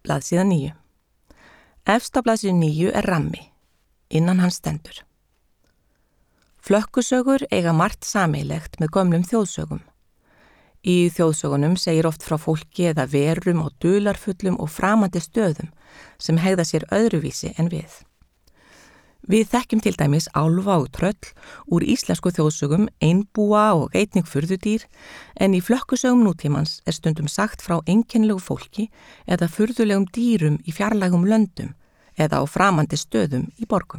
Blaðsíða 9. Efst á blaðsíðu 9 er rammi. Innan hans stendur. Flökkusögur eiga margt sameiginlegt með gömlum þjóðsögum. Í þjóðsögunum segir oft frá fólki eða verum og dularfullum og framandi stöðum sem hegða sér öðruvísi en við. Við þekkjum til dæmis álfa og tröll úr íslensku þjóðsögum, einbúa og einnig furðudýr, en í flökkusögum nútímans er stundum sagt frá einkennilegu fólki eða furðulegum dýrum í fjarlægum löndum eða á framandi stöðum í borgum.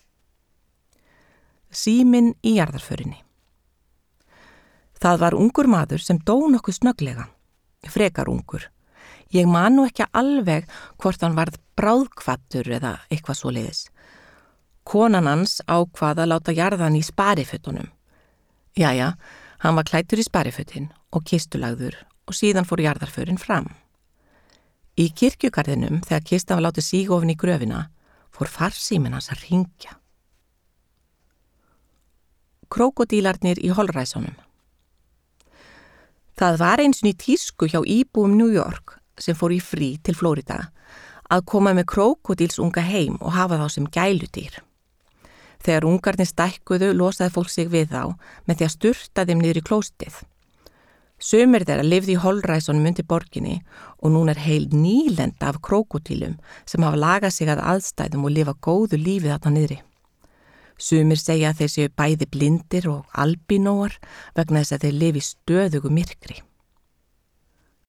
Síminn í jarðarförinni. Það var ungur maður sem dó nokkuð snögglega, frekar ungur. Ég man nú ekki alveg hvort hann varð bráðkvattur eða eitthvað svoleiðis. Konan hans ákvað að láta jarðan í sparifötunum. Jæja, hann var klæddur í sparifötin og kistulagður og síðan fór jarðarförin fram. Í kirkjugarðinum, þegar kistan var látið síga ofan í gröfina, fór farsíminn hans að hringja. Krókódílarnir í holræsunum. Það var eins og í tísku hjá íbúum New York sem fór í frí til Flórida að koma með krókódílsunga heim og hafa þá sem gæludýr. Þegar ungarnir stækkuðu losaði fólk sig við þá með því að sturta þeim niður í klóstið. Sumir þeirra lifði í holræsunum undir borginni og núna er heil nýlenda af krókódílum sem hafa lagað sig að aðstæðum og lifa góðu lífið þarna niðri. Sumir segja að þeir séu bæði blindir og albínóar vegna þess að þeir lifi í stöðugu myrkri.